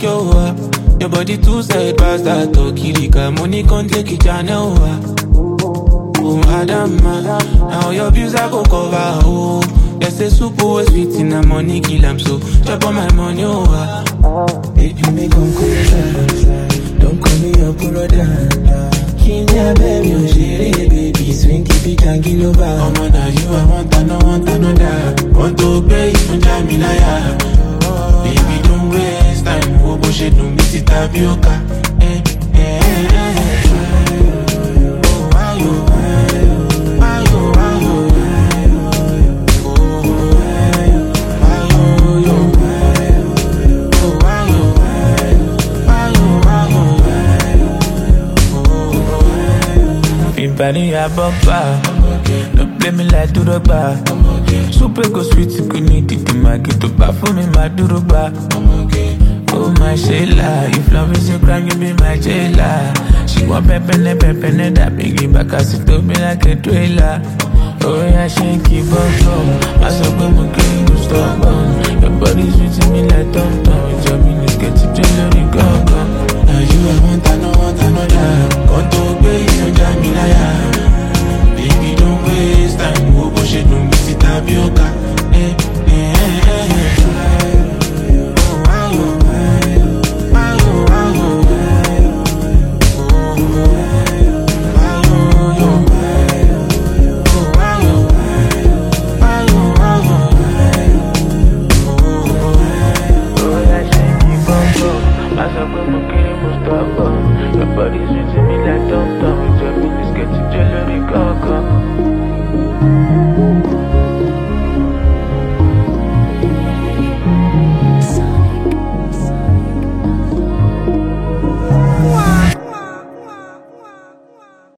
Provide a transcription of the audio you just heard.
insecure. Your body too side past that Kirika. Money can't take it, I know. Oh, Adama, now your views I go cover. Oh, they say super was sweet in the money kill. I'm so chop on my money over. Baby, me come closer. Don't call me your brother. Kenya, baby, oh shit, baby, swing keep it and kill over. I'm on you, I want another. Want to pay you, Jamilaya. Baby, don't waste time. Oh, bullshit, don't meet it, tapioca. Body a bumper, don't play me like Duroba. Super go sweet, you could need it in my get to buy for me, my Duroba. Oh my Sheila, if love is a crime, you be my jailer. She want pepene, that biggie back as it told me like a trailer. Oh yeah, shaky bum, I saw them again, you stop. Your body's sweet me like Tom Tom. It's your minutes, get to jewelry, go. Now you I want another. Got to pay you, Jamilaya. Baby, don't waste time. Oh, bullshit, don't miss it, tapioca. Your body's sweet to me like Tom Tom. It's your minutes, get to jewelry, go.